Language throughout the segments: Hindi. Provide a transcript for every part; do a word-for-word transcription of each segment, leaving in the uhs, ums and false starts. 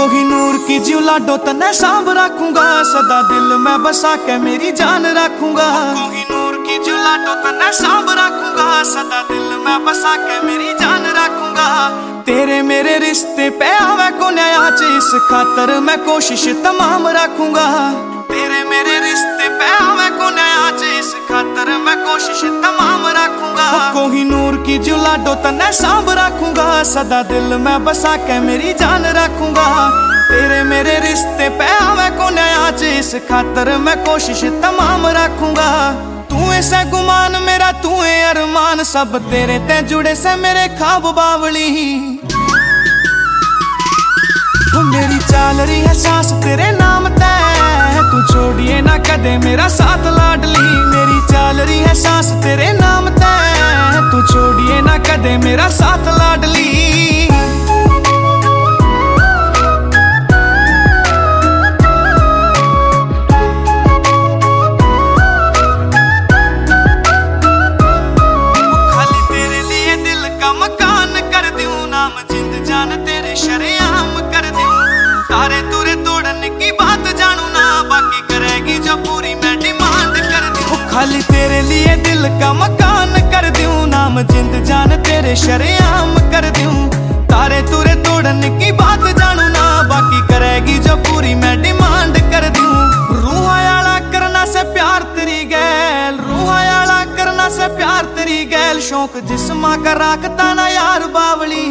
कोहिनूर की ज्यू लाडो तन्ने सांभ रखूंगा, सदा दिल में बसा के मेरी जान रखूंगा। कोहिनूर की ज्यू लाडो तन्ने सांभ रखूंगा, सदा दिल में बसा के मेरी जान रखूंगा। तेरे मेरे रिश्ते पे आवे को नया इस खातर मैं कोशिश तमाम रखूंगा। तेरे मेरे रिश्ते पे आवे को नया इस खातर मैं कोशिश तमाम रखूंगा। कोहिनूर की ज्यू लाडो तन्ने सांभ रखूंगा, सदा दिल में बसा के मेरी जान रखूंगा। तेरे मेरे रिश्ते पे आवे को नया इस खातर मैं कोशिश तमाम रखूंगा। तू ऐसा गुमान मेरा तू है अरमान, सब तेरे ते जुड़े से मेरे ख्वाब बावली। मेरी चाल रही है सांस तेरे नाम ते, तू छोड़िए ना कदे मेरा साथ लाडली। मेरी चाल रही है सांस तेरे नाम ते, तू छोड़िए ना कदे मेरा साथ लाडली। खाली तेरे लिए दिल का मकान कर दूं, नाम जिंद जान तेरे शरेआम कर दूं। तारे तुरे तोड़ने की बात जानू ना, बाकी करेगी जो पूरी मैं डिमांड कर दूं। खाली तेरे लिए दिल का मकान कर दूं, नाम जिंद जान तेरे शरेआम कर दूं। तारे तुरे तोड़ने की बात जानू ना, बाकी करेगी जो पूरी मैं डिमांड कर दूं। रूहा आला करना से प्यार तेरी गैल, रूहा आला करना से प्यार तेरी गैल। शौक जिस्मा का राखता ना यार बावली।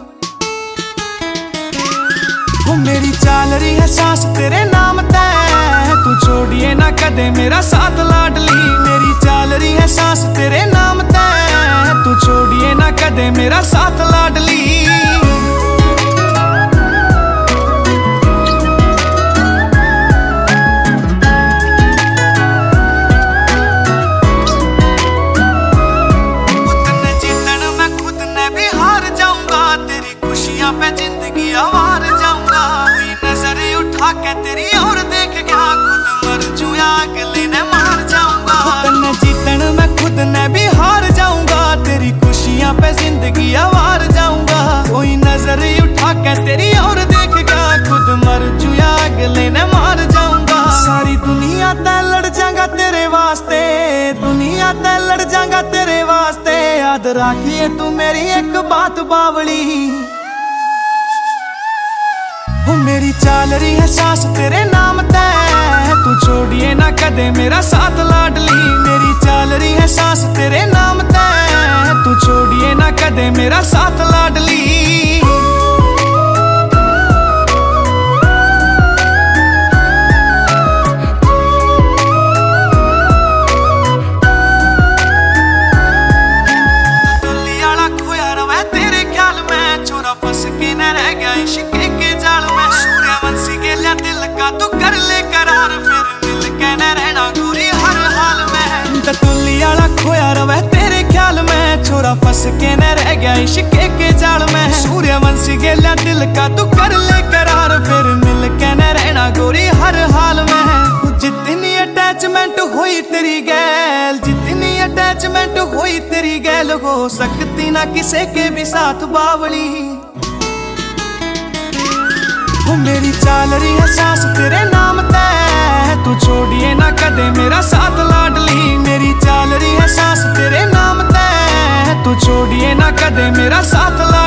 मेरी चाल रही है सांस तेरे नाम ते, तू छोड़िए ना कदे मेरा साथ लाडली। मेरी चाल रही है सांस तेरे नाम ते, तू छोड़िए ना कदे मेरा साथ लाडली। तन्ने जीतन मैं खुद ने भी हार जाऊंगा, तेरी खुशियां पे जिंदगी आवार जाऊंगा। कोई नजर उठा के तेरी और देख गया, खुद मर जूया अगले ने मार जाऊंगा। तन्ने जीतन मैं खुद ने भी हार जाऊंगा, तेरी खुशियां पे जिंदगी आवार जाऊंगा। कोई नजर उठा के तेरी और देख गया, खुद मर जूया अगले ने मार जाऊंगा। सारी दुनिया ते लड़ जाऊंगा तेरे वास्ते, दुनिया ते लड़ जाऊंगा तेरे वास्ते। याद रखिए तू मेरी एक बात बावली। मेरी चाल रही है सांस तेरे नाम ते, तू छोड़िए ना कदे मेरा साथ लाडली। मेरी चाल रही है सांस तेरे नाम ते, तू छोड़िए ना कदे मेरा साथ लाडली। दुल्ली आला खोया रवे तेरे ख्याल में, छोरा फंस के न रह गया इश्क के जाल में। सूर्यवंशी के लिया दिल का तू कर ले करार, फिर मिल के न रहना गोरी हर हाल में। टटुल्ली आला खोया रवे तेरे ख्याल में, छोरा फंस के न रह गया इश्क के जाल में। सूर्यवंशी के लिया दिल का तू कर ले करार, फिर मिल के न रहना गोरी हर हाल में। जितनी अटैचमेंट हुई तेरी गैल, जितनी अटैचमेंट हुई तेरी गैल, हो सकती ना किसी के भी साथ बावली। मेरी चाल रही है सांस तेरे नाम ते, तू छोड़िए ना कदे मेरा साथ लाडली। मेरी चाल रही है सांस तेरे नाम ते, तू छोड़िए ना कदे मेरा साथ लाडली।